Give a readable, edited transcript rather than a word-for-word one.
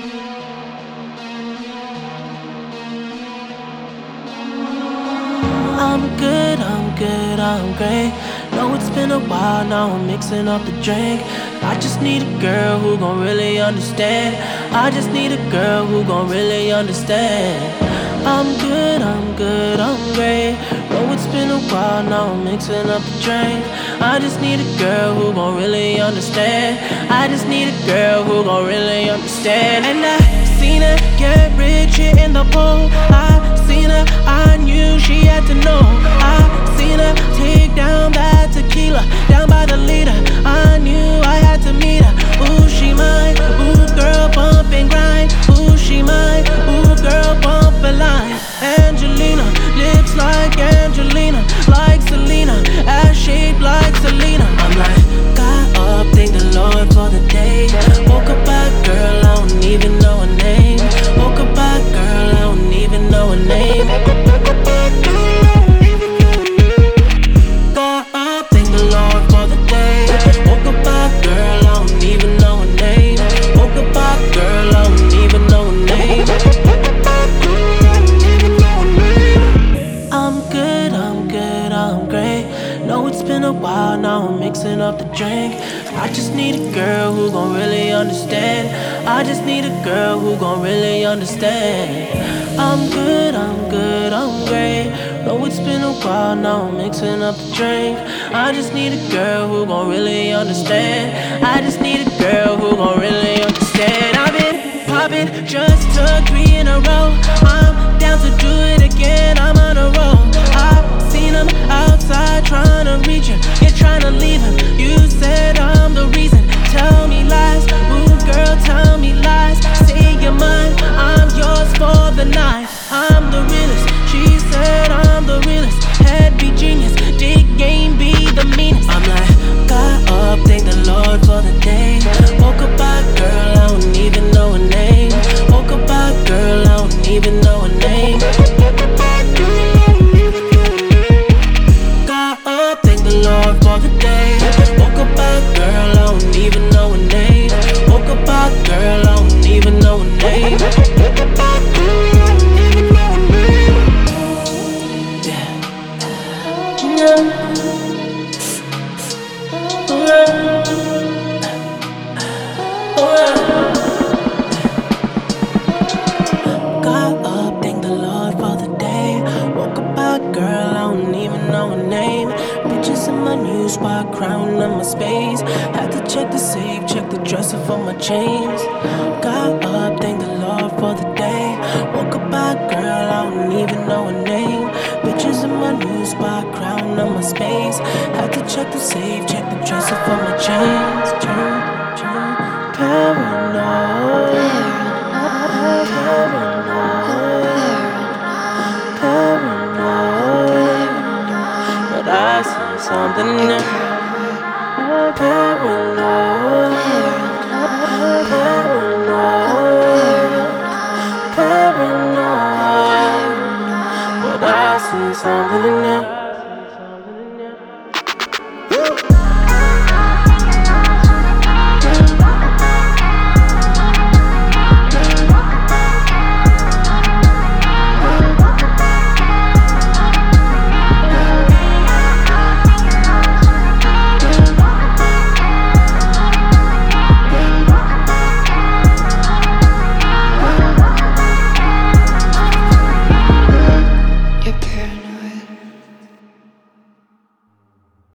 I'm great. Know it's been a while, now I'm mixing up the drink. I just need a girl who gon' really understand. I just need a girl who gon' really understand. I'm great. Know it's been a while, now I'm mixing up the drink. I just need a girl who gon' really understand. I just need a girl who gon' really understand. And I seen her get rich here in the pool. I seen her, I knew she had to know. I seen her take down that tequila, down by the leader. I knew I had to meet her. Ooh, she mine. Ooh, girl, bump and grind. Ooh, she mine. Ooh, girl, bump a line. Angelina, lips like Angelina, like Selena, ass shaped like Selena. I'm like, got up, thank the Lord for the day. Woke up by girl, I don't even know her name. Woke up by girl, I don't even know her name. Got up, thank the Lord for the day. Woke up by girl, I don't even know her name. Woke up by girl, I don't even know her name. I'm great. Know it's been a while, now I'm mixing up the drink. I just need a girl who gon' really understand. I just need a girl who gon' really understand. I'm great. Know it's been a while, now I'm mixing up the drink. I just need a girl who gon' really understand. I just need a girl who gon' really understand. I've been poppin', just took 3 in a row. I'm down to do it again, I'm on a roll. I seen him outside trying to reach him, yeah, trying to leave him. You said I'm the reason, tell me lies. Ooh, girl, tell me lies. Say you're mine, I'm yours for the night. I'm the realest, she said I'm the realest. Head be genius, dick game be the meanest. I'm like, got up, thank the Lord for the day. Woke up by girl, I don't even know her name. Woke up by girl, I don't even know her name. Got up, thank the Lord for the day. Woke up by girl, I don't even know her name. Woke up by girl, I don't even know her name. Got up, thank the Lord for the day. Woke up by girl, I don't even know her name. Bitches in my new spot, crowding on my space. Had to check the safe, check the dresser for my chains. Got up, thank the Lord for the day. Woke up by girl, I don't even know her name. Bitches in my new spot, crowding on my space. Had to check the safe, check the dresser for my chains. Paranoid. But I see something new. Paranoid. But I see something new.